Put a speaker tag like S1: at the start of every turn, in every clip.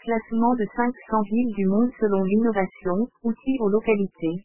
S1: Classement de 500 villes du monde selon l'innovation, outils aux localités.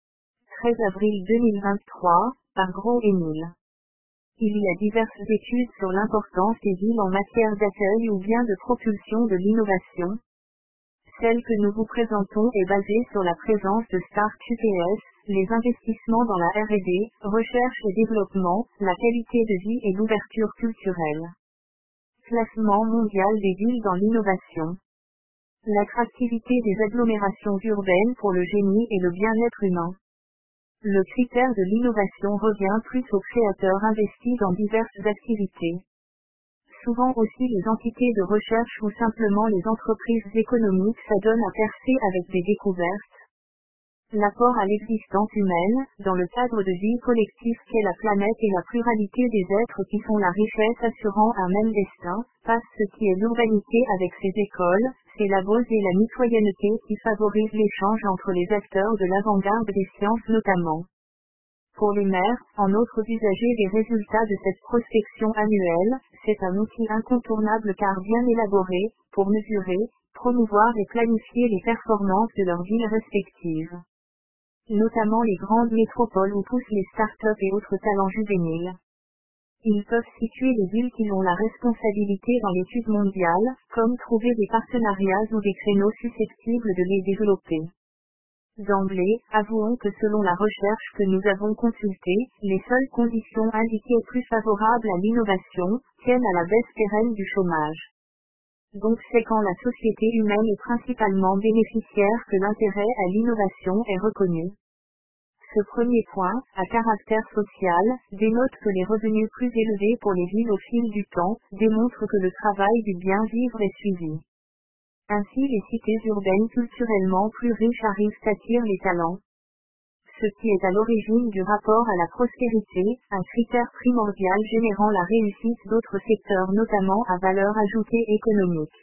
S1: 13 avril 2023, par Gros et Nil. Il y a diverses études sur l'importance des villes en matière d'accueil ou bien de propulsion de l'innovation. Celle que nous vous présentons est basée sur la présence de Start UPS, les investissements dans la R&D, recherche et développement, la qualité de vie et l'ouverture culturelle. Classement mondial des villes dans l'innovation. L'attractivité des agglomérations urbaines pour le génie et le bien-être humain. Le critère de l'innovation revient plus aux créateurs investis dans diverses activités. Souvent aussi les entités de recherche ou simplement les entreprises économiques s'adonnent à percer avec des découvertes. L'apport à l'existence humaine, dans le cadre de vie collective qu'est la planète et la pluralité des êtres qui font la richesse assurant un même destin, passe ce qui est l'urbanité avec ses écoles, ses labos et la mitoyenneté qui favorise l'échange entre les acteurs de l'avant-garde des sciences notamment. Pour les maires, en autres usagers des résultats de cette prospection annuelle, c'est un outil incontournable car bien élaboré, pour mesurer, promouvoir et planifier les performances de leurs villes respectives. Notamment les grandes métropoles où poussent les start-up et autres talents juvéniles. Ils peuvent situer les villes qui ont la responsabilité dans l'étude mondiale, comme trouver des partenariats ou des créneaux susceptibles de les développer. D'emblée, avouons que selon la recherche que nous avons consultée, les seules conditions indiquées plus favorables à l'innovation, tiennent à la baisse pérenne du chômage. Donc c'est quand la société humaine est principalement bénéficiaire que l'intérêt à l'innovation est reconnu. Ce premier point, à caractère social, dénote que les revenus plus élevés pour les villes au fil du temps, démontrent que le travail du bien-vivre est suivi. Ainsi les cités urbaines culturellement plus riches arrivent à attirer les talents. Ce qui est à l'origine du rapport à la prospérité, un critère primordial générant la réussite d'autres secteurs notamment à valeur ajoutée économique.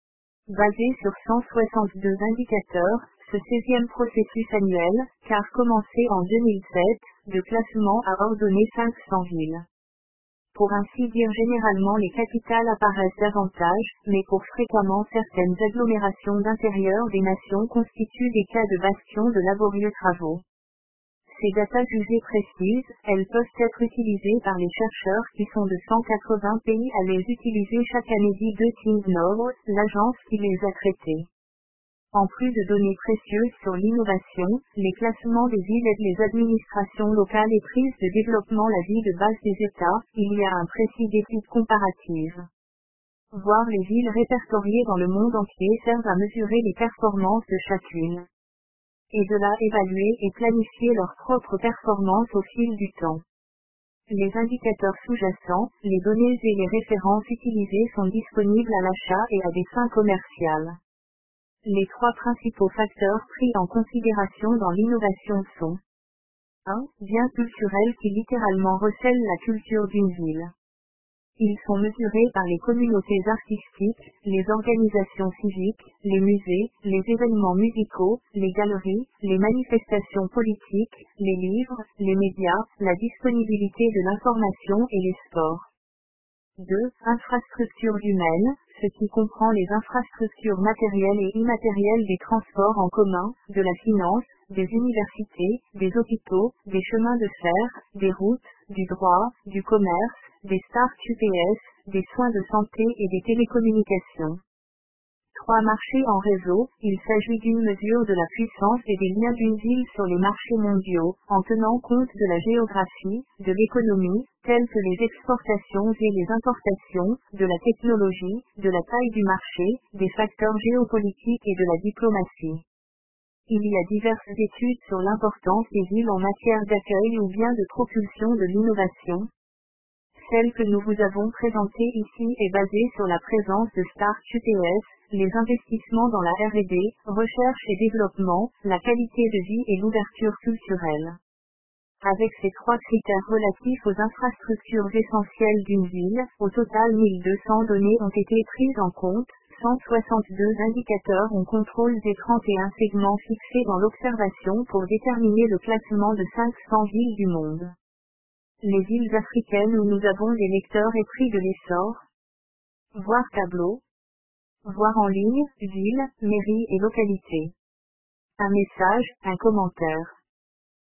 S1: Basé sur 162 indicateurs, ce 16e processus annuel, car commencé en 2007, de classement a ordonné 500 villes. Pour ainsi dire généralement les capitales apparaissent davantage, mais pour fréquemment certaines agglomérations d'intérieur des nations constituent des cas de bastion de laborieux travaux. Ces datas jugées précises, elles peuvent être utilisées par les chercheurs qui sont de 180 pays à les utiliser chaque année dit de ThinkNow, l'agence qui les a traités. En plus de données précieuses sur l'innovation, les classements des villes aident les administrations locales et prises de développement la vie de base des États, il y a un précis d'études comparatives. Voir les villes répertoriées dans le monde entier servent à mesurer les performances de chacune. Et de là évaluer et planifier leurs propres performances au fil du temps. Les indicateurs sous-jacents, les données et les références utilisées sont disponibles à l'achat et à des fins commerciales. Les trois principaux facteurs pris en considération dans l'innovation sont 1. Biens culturels qui littéralement recèlent la culture d'une ville. Ils sont mesurés par les communautés artistiques, les organisations civiques, les musées, les événements musicaux, les galeries, les manifestations politiques, les livres, les médias, la disponibilité de l'information et les sports. 2. Infrastructures humaines, ce qui comprend les infrastructures matérielles et immatérielles des transports en commun, de la finance, des universités, des hôpitaux, des chemins de fer, des routes, du droit, du commerce, des start UPS, des soins de santé et des télécommunications. 3. Marchés en réseau, il s'agit d'une mesure de la puissance et des liens d'une ville sur les marchés mondiaux, en tenant compte de la géographie, de l'économie, telles que les exportations et les importations, de la technologie, de la taille du marché, des facteurs géopolitiques et de la diplomatie. Il y a diverses études sur l'importance des villes en matière d'accueil ou bien de propulsion de l'innovation. Celle que nous vous avons présentée ici est basée sur la présence de Start UPS, les investissements dans la R&D, recherche et développement, la qualité de vie et l'ouverture culturelle. Avec ces trois critères relatifs aux infrastructures essentielles d'une ville, au total 1200 données ont été prises en compte, 162 indicateurs ont contrôle des 31 segments fixés dans l'observation pour déterminer le classement de 500 villes du monde. Les villes africaines où nous avons des lecteurs et prix de l'essor. Voir tableau. Voir en ligne, ville, mairie et localité. Un message, un commentaire.